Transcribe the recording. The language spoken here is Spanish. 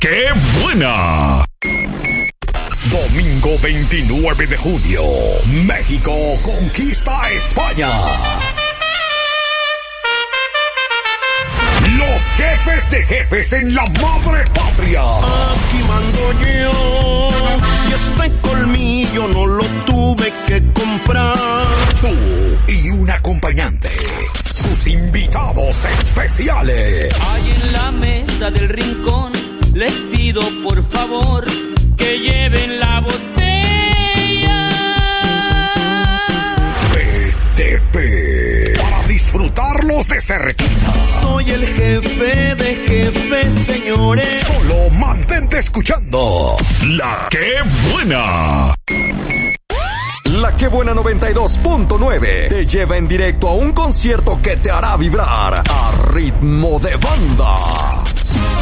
¡Qué buena! Domingo 29 de junio, México conquista a España. Los jefes de jefes en la madre patria. Aquí mando yo, y este colmillo no lo tuve que comprar. Tú y un acompañante, sus invitados especiales. Ahí en la mesa del rincón, les pido por favor que lleven la botella. PTP, para disfrutarlos de cerquita. Soy el jefe de jefes, señores. Solo mantente escuchando La Qué Buena. La Qué Buena 92.9 te lleva en directo a un concierto que te hará vibrar a ritmo de banda.